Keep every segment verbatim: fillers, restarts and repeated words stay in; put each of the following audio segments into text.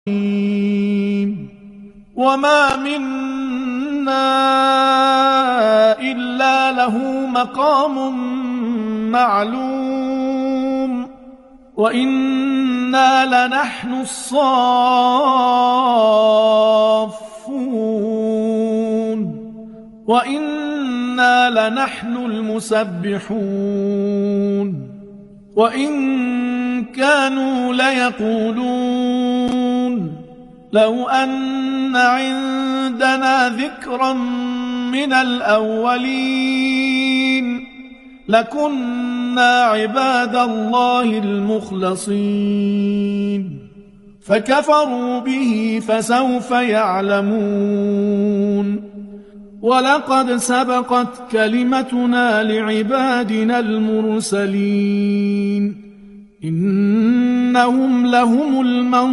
وما منا إلا له مقام معلوم وإنا لنحن الصافون وإنا لنحن المسبحون وإن كانوا ليقولون لو أن عندنا ذكرا من الأولين لكنا عباد الله المخلصين فكفروا به فسوف يعلمون ولقد سبقت كلمتنا لعبادنا المرسلين إنهم لهم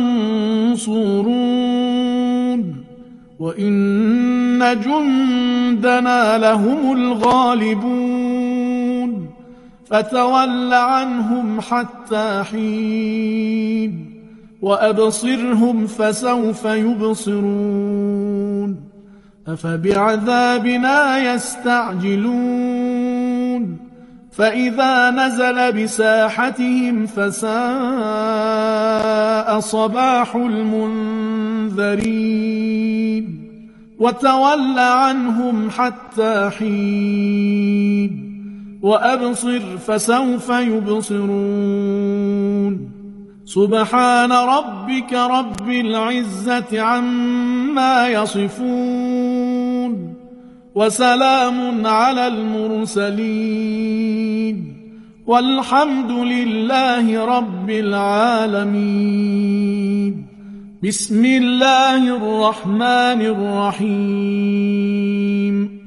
المنصورون وإن جندنا لهم الغالبون فتول عنهم حتى حين وأبصرهم فسوف يبصرون أفبعذابنا يستعجلون فإذا نزل بساحتهم فساء صباح المنذرين وتول عنهم حتى حين وأبصر فسوف يبصرون سبحان ربك رب العزة عما يصفون وسلام على المرسلين والحمد لله رب العالمين. بسم الله الرحمن الرحيم.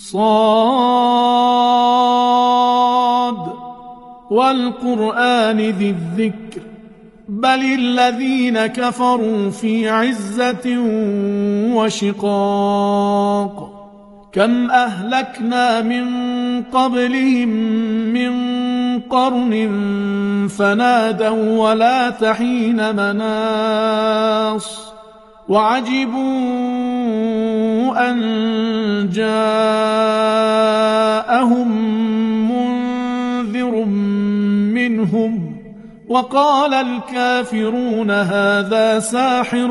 صاد والقرآن ذي الذكر بل الذين كفروا في عزة وشقاق كم أهلكنا من قبلهم من قرن فنادوا ولا تحين مناص وعجبوا أن جاءهم منذر منهم وقال الكافرون هذا ساحر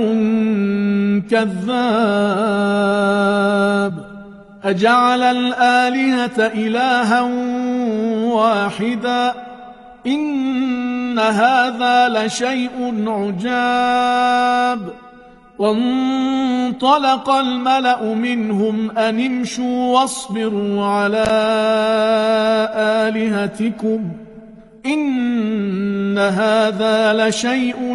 كذاب أجعل الآلهة إلها واحدا إن هذا لشيء عجاب وانطلق الملأ منهم أن امشوا واصبروا على آلهتكم إن هذا لشيء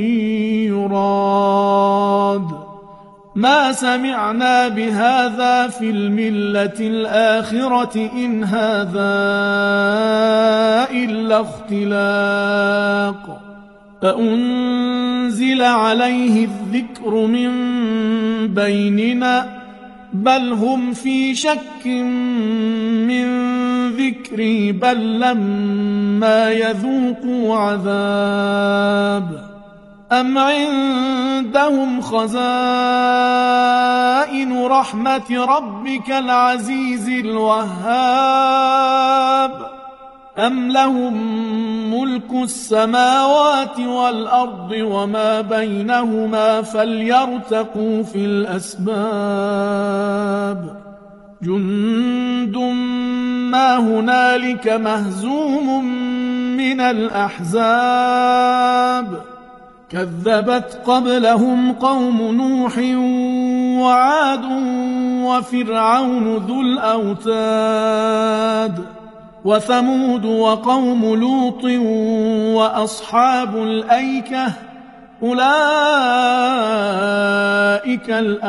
يراد ما سمعنا بهذا في الملة الآخرة إن هذا إلا اختلاق أأنزل عليه الذكر من بيننا بل هم في شك من ذكري بل لما يذوقوا عذاب أم عندهم خزائن رحمة ربك العزيز الوهاب أم لهم ملك السماوات والأرض وما بينهما فليرتقوا في الأسباب جند ما هنالك مهزوم من الأحزاب كذبت قبلهم قوم نوح وعاد وفرعون ذو الأوتاد وثمود وقوم لوط وأصحاب الأيكة أولئك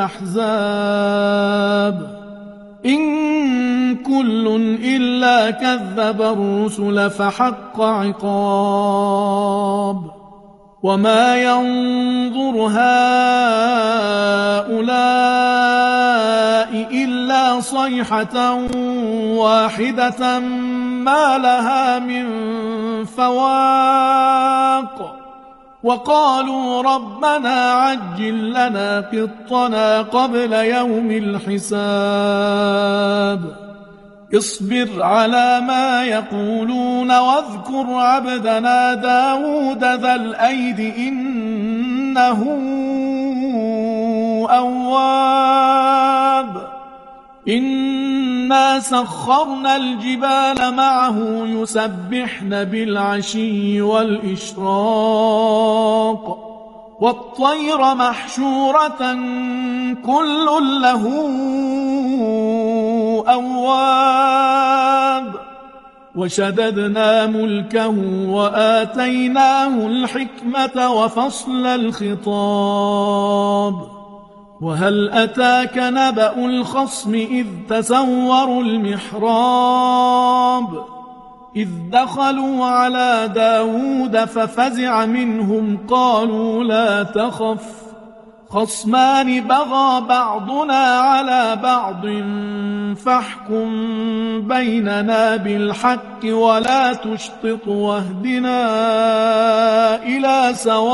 الأحزاب إن كل إلا كذب الرسل فحق عقاب وما ينظر هؤلاء إلا صيحة واحدة ما لها من فواق وقالوا ربنا عجل لنا قطنا قبل يوم الحساب اصبر على ما يقولون واذكر عبدنا داود ذا الأيد إنه أواب إنا سخرنا الجبال معه يسبحن بالعشي والإشراق والطير محشورة كل له أواب وشددنا ملكه وآتيناه الحكمة وفصل الخطاب وهل أتاك نبأ الخصم إذ تسوروا المحراب إذ دخلوا على داود ففزع منهم قالوا لا تخف خصمان بغى بعضنا على بعض فاحكم بيننا بالحق ولا تشطط واهدنا إلى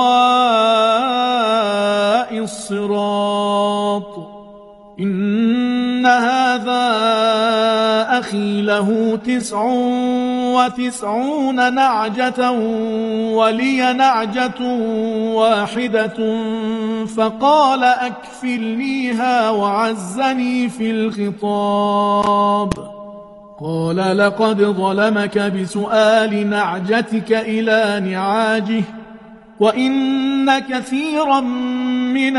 سواء الصراط إن هذا أخي له تسع وتسعون نعجة ولي نعجة واحدة فقال أكفلنيها وعزني في الخطاب قال لقد ظلمك بسؤال نعجتك إلى نعاجه وإن كثيرا من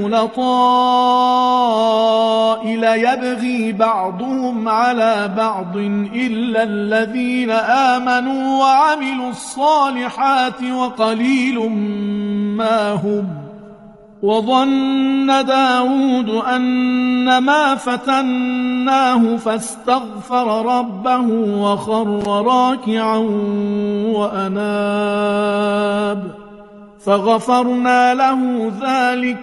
الخلطاء ليبغي بعضهم على بعض إلا الذين آمنوا وعملوا الصالحات وقليل ما هم وظن داود أنما فتناه فاستغفر ربه وخر راكعا وأناب فغفرنا له ذلك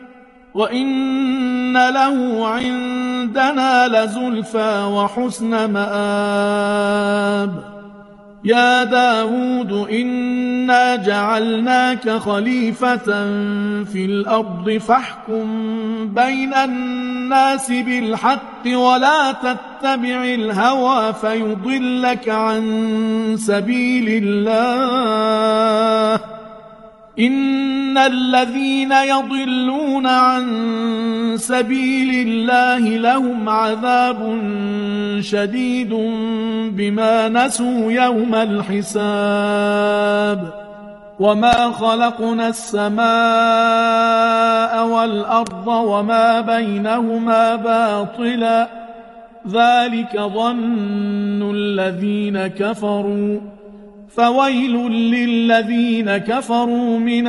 وإن له عندنا لزلفى وحسن مآب يا داود إنا جعلناك خليفة في الأرض فاحكم بين الناس بالحق ولا تتبع الهوى فيضلك عن سبيل الله إن الذين يضلون عن سبيل الله لهم عذاب شديد بما نسوا يوم الحساب وما خلقنا السماء والأرض وما بينهما باطلا ذلك ظن الذين كفروا فويل للذين كفروا من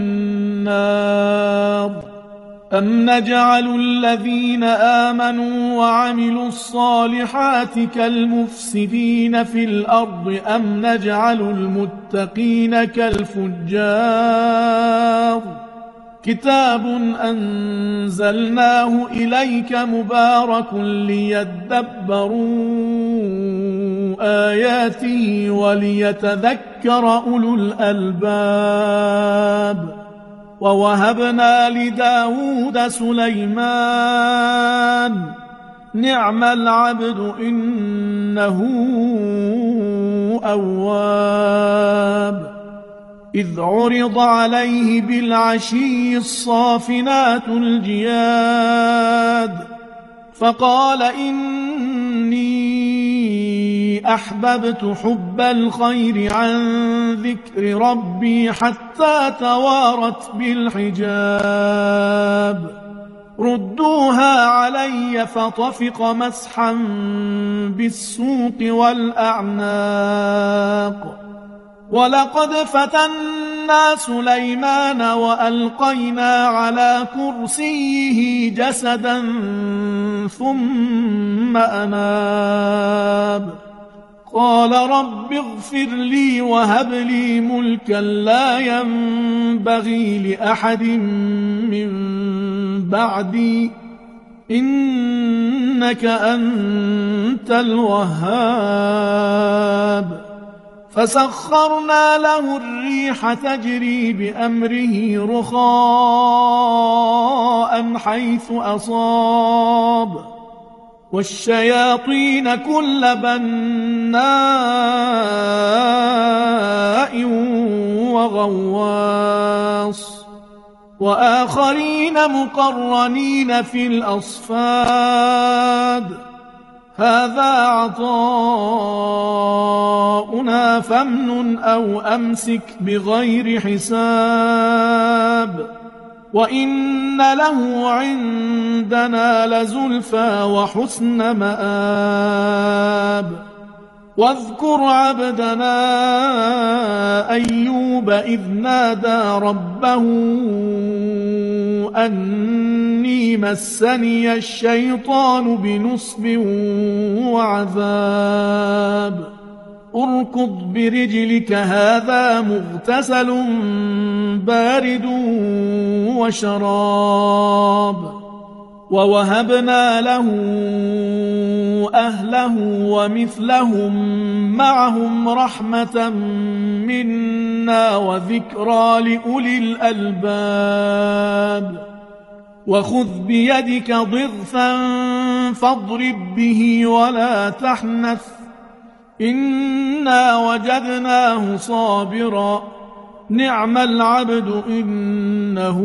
النار أم نجعل الذين آمنوا وعملوا الصالحات كالمفسدين في الأرض أم نجعل المتقين كالفجار كتاب أنزلناه إليك مبارك ليدبروا آياته وليتذكر أولو الألباب ووهبنا لداود سليمان نعم العبد إنه أواب إذ عرض عليه بالعشي الصافنات الجياد فقال إني أحببت حب الخير عن ذكر ربي حتى توارت بالحجاب ردوها علي فطفق مسحا بالسوق والأعناق ولقد فتنا سليمان وألقينا على كرسيه جسدا ثم أناب قال رب اغفر لي وهب لي ملكا لا ينبغي لأحد من بعدي إنك أنت الوهاب فسخرنا له الريح تجري بأمره رخاء حيث أصاب والشياطين كل بناء وغواص وآخرين مقرنين في الأصفاد هذا عطاؤنا فامنن أو أمسك بغير حساب وإن له عندنا لزلفى وحسن مآب واذكر عبدنا أيوب إذ نادى ربه أني مسني الشيطان بنصب وعذاب اركض برجلك هذا مغتسل بارد وشراب ووهبنا له أهله ومثلهم معهم رحمة منا وذكرى لأولي الألباب وخذ بيدك ضغثا فاضرب به ولا تحنث إنا وجدناه صابرا نعم العبد إنه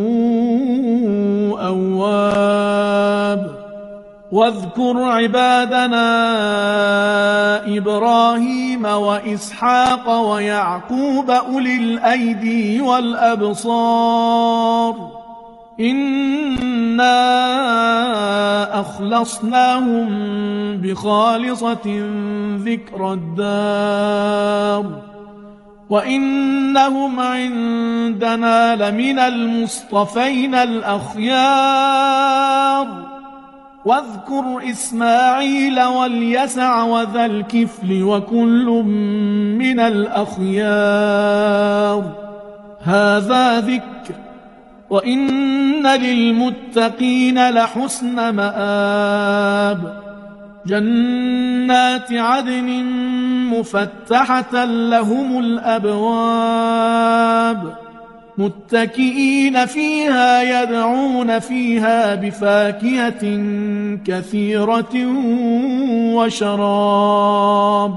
أواب واذكر عبادنا إبراهيم وإسحاق ويعقوب أولي الأيدي والأبصار إنا أخلصناهم بخالصة ذكر الدار وإنهم عندنا لمن المصطفين الأخيار واذكر إسماعيل واليسع وذا الكفل وكل من الأخيار هذا ذكر وإن للمتقين لحسن مآب جنات عدن مفتحة لهم الأبواب متكئين فيها يدعون فيها بفاكهة كثيرة وشراب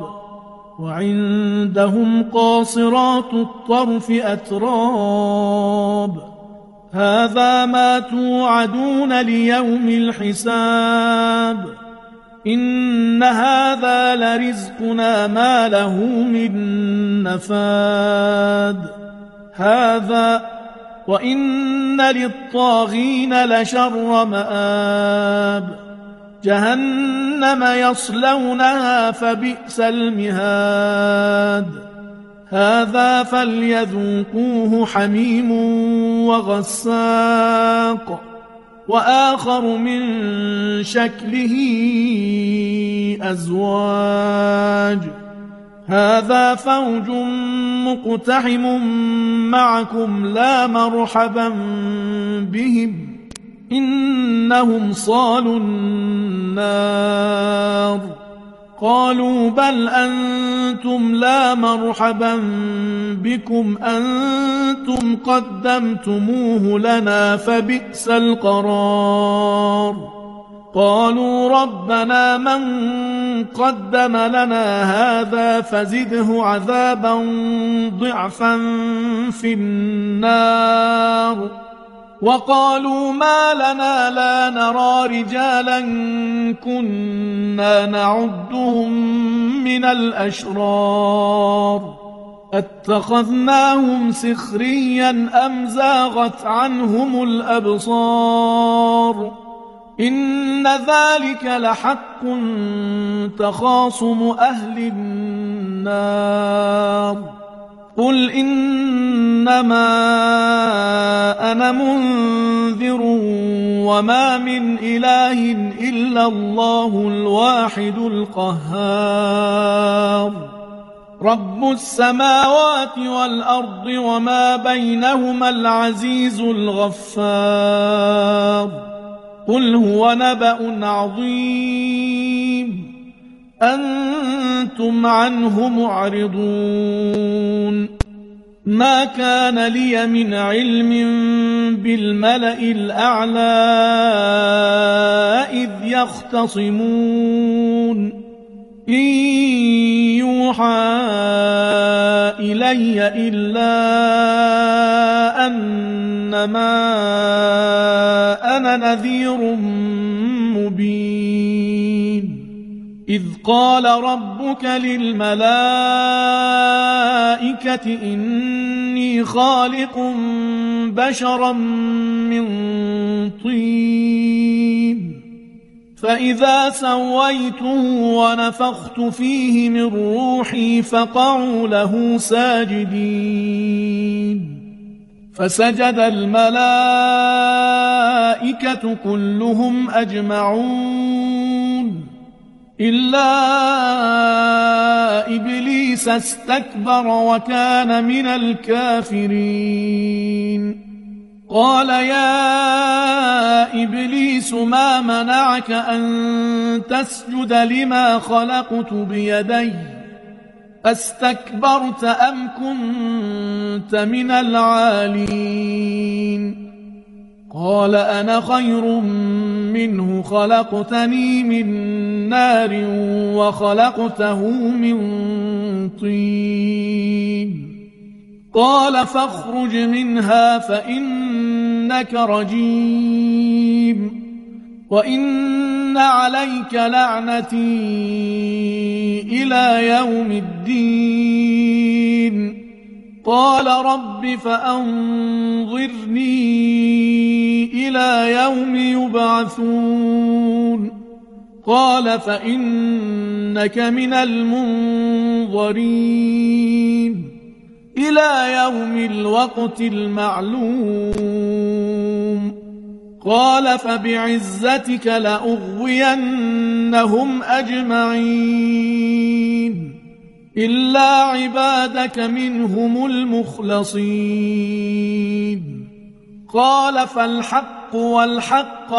وعندهم قاصرات الطرف أتراب هذا ما توعدون ليوم الحساب إن هذا لرزقنا ما له من نفاد هذا وإن للطاغين لشر مآب جهنم يصلونها فبئس المهاد هذا فليذوقوه حميم وغساق وآخر من شكله أزواج هذا فوج مقتحم معكم لا مرحبا بهم إنهم صالوا النار قالوا بل أنتم لا مرحبا بكم أنتم قدمتموه لنا فبئس القرار قالوا ربنا من قدم لنا هذا فزده عذابا ضعفا في النار وقالوا ما لنا لا نرى رجالا كنا نعدهم من الأشرار اتخذناهم سخريا أم زاغت عنهم الأبصار إن ذلك لحق تخاصم أهل النار قل إنما أنا منذر وما من إله إلا الله الواحد القهار رب السماوات والأرض وما بينهما العزيز الغفار قل هو نبأ عظيم أنتم عنه معرضون ما كان لي من علم بالملأ الأعلى إذ يختصمون إن يوحى إلي إلا أنما أنا نذير مبين إذ قال ربك للملائكة إني خالق بشرا من طين فإذا سويته ونفخت فيه من روحي فقعوا له ساجدين فسجد الملائكة كلهم أجمعون إلا إبليس استكبر وكان من الكافرين قال يا إبليس ما منعك أن تسجد لما خلقت بيدي أستكبرت أم كنت من العالين قال أنا خير منه خلقتني من نار وخلقته من طين قال فاخرج منها فإنك رجيم وإن عليك لعنتي إلى يوم الدين قال رب فأنظرني إلى يوم يبعثون قال فإنك من المنظرين إلى يوم الوقت المعلوم قال فبعزتك لأغوينهم أجمعين إلا عبادك منهم المخلصين قال فالحق والحق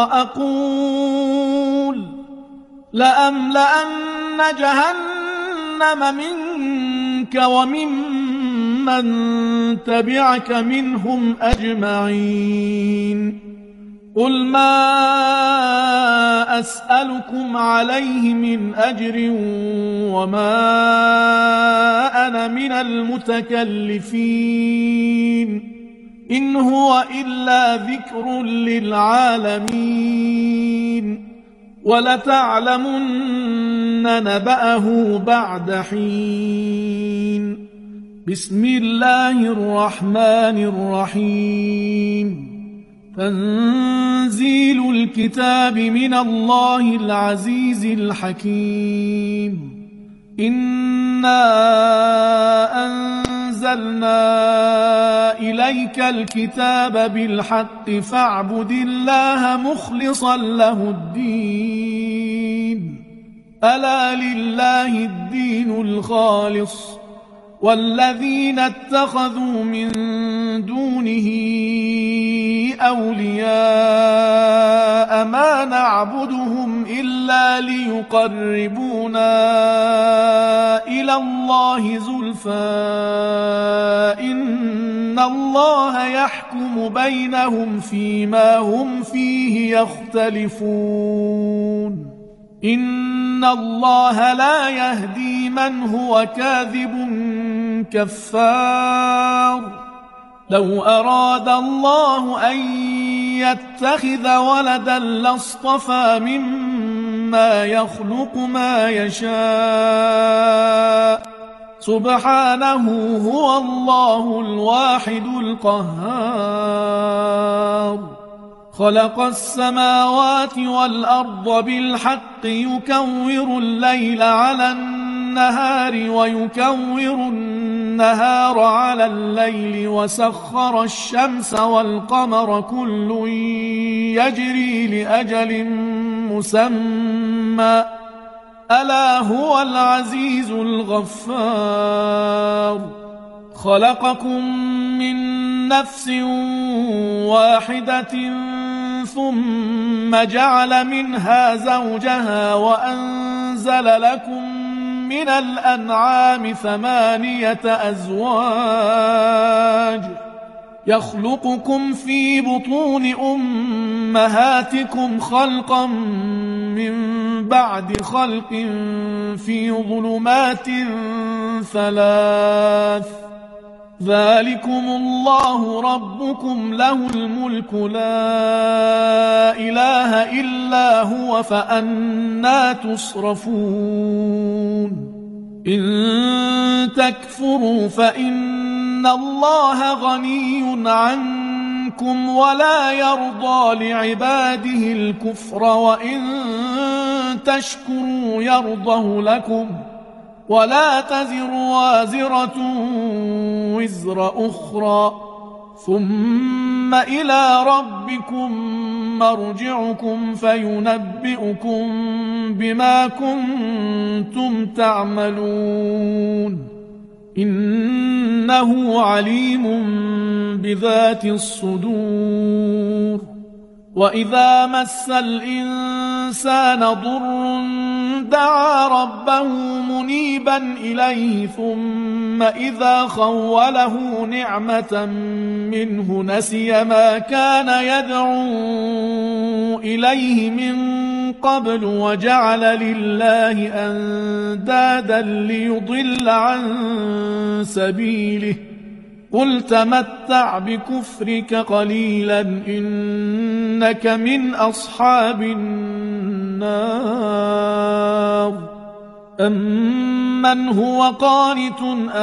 أقول لأملأن جهنم منك وممن تبعك منهم أجمعين قل ما أسألكم عليه من أجر وما أنا من المتكلفين إن هو إلا ذكر للعالمين ولتعلمن نبأه بعد حين بسم الله الرحمن الرحيم تنزيل الكتاب من الله العزيز الحكيم إنا أنزلنا إليك الكتاب بالحق فاعبد الله مخلصا له الدين ألا لله الدين الخالص والذين اتخذوا من دونه أولياء ما نعبدهم إلا ليقربونا إلى الله زلفى إن الله يحكم بينهم فيما هم فيه يختلفون إن الله لا يهدي من هو كاذب كفار لو أراد الله أن يتخذ ولدا لاصطفى مما يخلق ما يشاء سبحانه هو الله الواحد القهار خلق السماوات والأرض بالحق يكور الليل على النهار ويكور النهار على الليل وسخر الشمس والقمر كل يجري لأجل مسمى ألا هو العزيز الغفار خلقكم من نفس واحدة ثم جعل منها زوجها وأنزل لكم من الأنعام ثمانية أزواج يخلقكم في بطون أمهاتكم خلقا من بعد خلق في ظلمات ثلاث ذلكم الله ربكم له الملك لا إله إلا هو فأنى تصرفون إن تكفروا فإن الله غني عنكم ولا يرضى لعباده الكفر وإن تشكروا يرضه لكم ولا تزر وازرة وزر أخرى ثم إلى ربكم مرجعكم فينبئكم بما كنتم تعملون إنه عليم بذات الصدور وإذا مس الإنسان ضر دعا ربه منيبا إليه ثم إذا خوله نعمة منه نسي ما كان يدعو إليه من قبل وجعل لله أندادا ليضل عن سبيله قل تمتع بكفرك قليلا إنك من أصحاب النار أمن هو قانت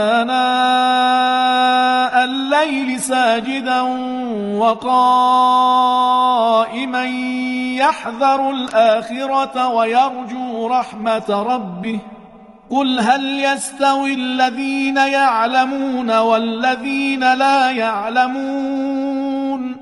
آناء الليل ساجدا وقائما يحذر الآخرة ويرجو رحمة ربه قل هل يستوي الذين يعلمون والذين لا يعلمون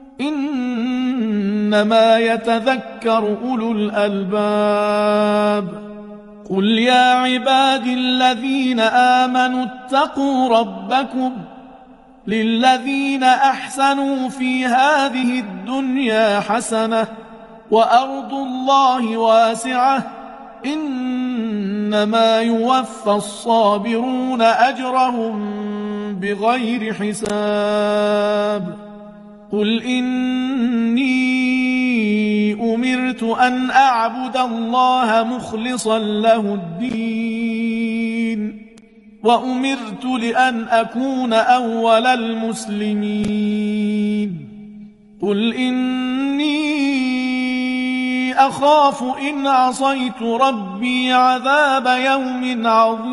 إنما يتذكر أولو الألباب قل يا عبادي الذين آمنوا اتقوا ربكم للذين أحسنوا في هذه الدنيا حسنة وأرض الله واسعة إنما يوفى الصابرون أجرهم بغير حساب قل إني أمرت أن أعبد الله مخلصا له الدين وأمرت لأن أكون أول المسلمين قل إني أخاف إن عصيت ربي عذاب يوم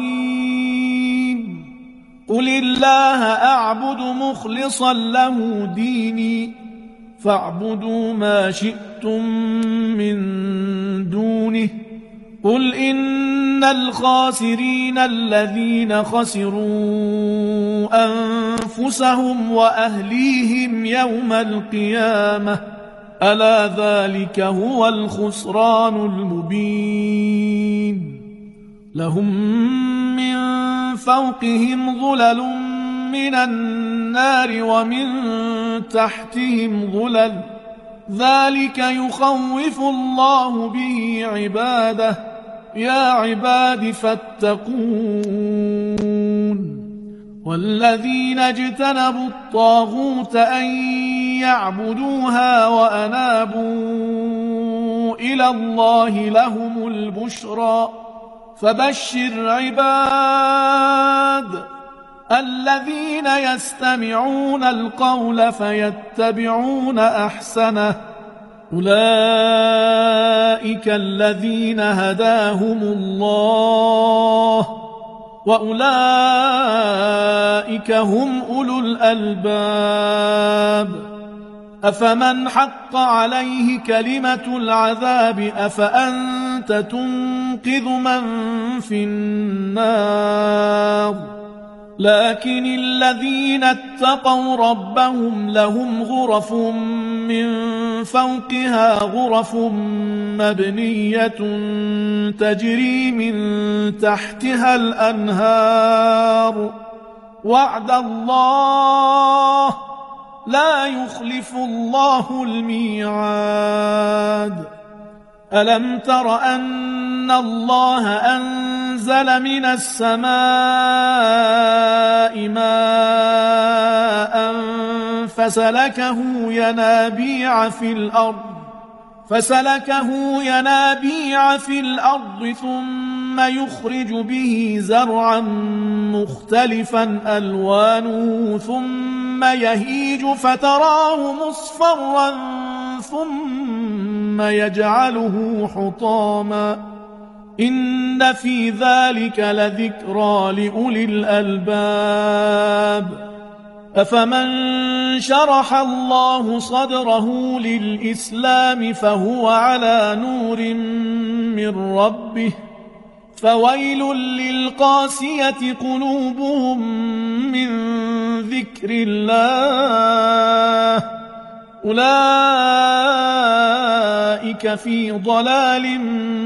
عظيم قل الله أعبد مخلصا له ديني فاعبدوا ما شئتم من دونه قل إن الخاسرين الذين خسروا أنفسهم وأهليهم يوم القيامة ألا ذلك هو الخسران المبين لهم من فوقهم ظلل من النار ومن تحتهم ظلل ذلك يخوف الله به عباده يا عباد فاتقون والذين اجتنبوا الطاغوت أن يعبدوها وأنابوا إلى الله لهم البشرى فبشر عباد الذين يستمعون القول فيتبعون أحسنه أولئك الذين هداهم الله وأولئك هم أولو الألباب أفمن حق عليه كلمة العذاب أفأنت تنقذ من في النار لكن الذين اتقوا ربهم لهم غرف من فوقها غرف مبنية تجري من تحتها الأنهار وعد الله لا يخلف الله الميعاد. ألم تر أن الله أنزل من السماء ماء فسلكه ينابيع في الأرض فسلكه ينابيع في الأرض ثم يخرج به زرعا مختلفا ألوانه ثم يهيج فتراه مصفرا ثم يجعله حطاما إن في ذلك لذكرى لأولي الألباب. أفمن شرح الله صدره للإسلام فهو على نور من ربه فويل للقاسية قلوبهم من ذكر الله أولئك في ضلال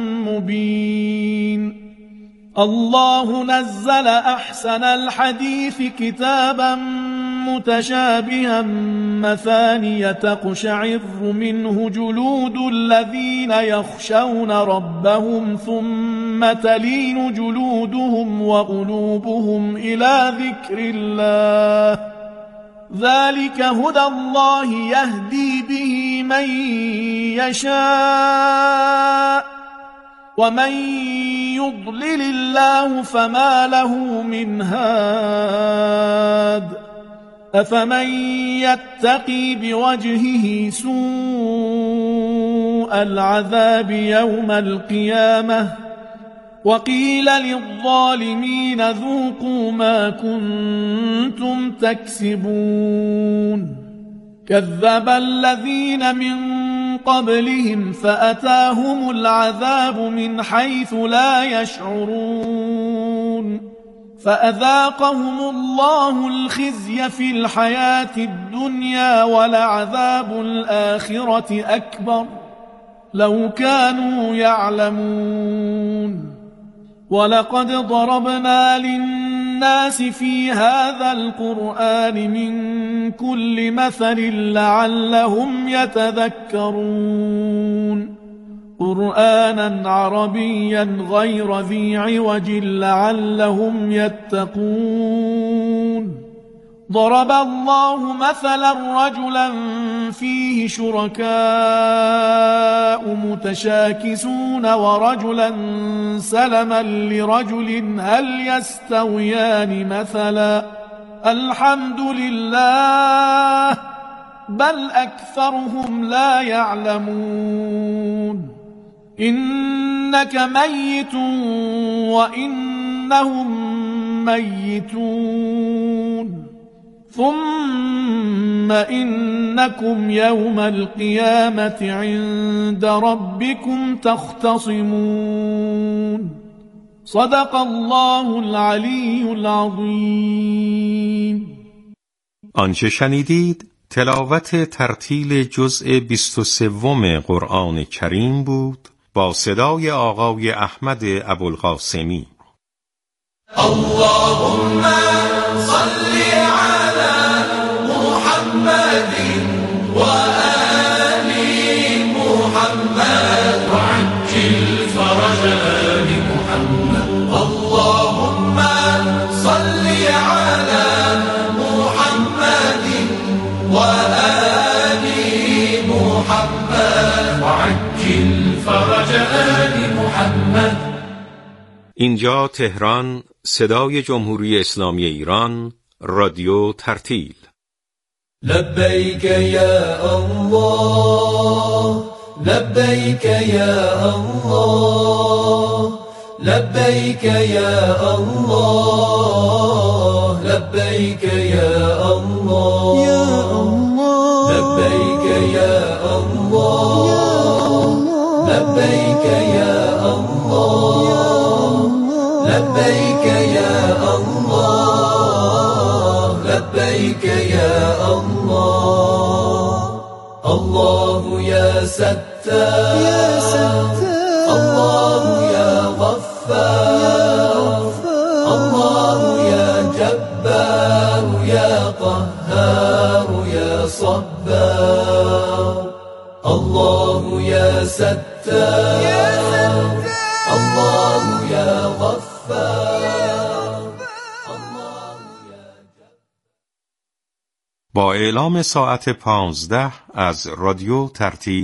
مبين. الله نزل أحسن الحديث كتابا متشابها مثانية تقشعر منه جلود الذين يخشون ربهم ثم تلين جلودهم وقلوبهم إلى ذكر الله ذلك هدى الله يهدي به من يشاء ومن يضلل الله فما له من هاد. أفمن يتقي بوجهه سوء العذاب يوم القيامة وقيل للظالمين ذوقوا ما كنتم تكسبون. كذب الذين من قبلهم فأتاهم العذاب من حيث لا يشعرون فأذاقهم الله الخزي في الحياة الدنيا ولعذاب الآخرة أكبر لو كانوا يعلمون. ولقد ضربنا للناس في هذا القرآن من كل مثل لعلهم يتذكرون قرآنا عربيا غير ذي عوج لعلهم يتقون. ضرب الله مثلا رجلا فيه شركاء متشاكسون ورجلا سلما لرجل هل يستويان مثلا الحمد لله بل أكثرهم لا يعلمون. إنك ميت وإنهم ميتون ثم إنكم يوم القيامة عند ربكم تختصمون. صدق الله العلی العظیم. آنچه شنیدید تلاوت ترتیل جزء بیست و سوم قرآن کریم بود با صدای آقای احمد ابوالقاسمی. اللهم صل على محمد وآل محمد وعجل فرج آل محمد. اللهم صل على محمد وآل محمد وعجل فرج آل محمد. اینجا تهران، صدای جمهوری اسلامی ایران، رادیو ترتیل. لبیک یا الله لبیک یا الله لبیک یا الله لبیک یا الله لبیک یا الله لبیک یا الله لبيك يا الله لبيك يا الله. الله يا ستار الله يا غفار الله يا جبار يا قهار يا الله يا ستار الله يا غفار. با اعلام ساعت پانزده از رادیو ترتیل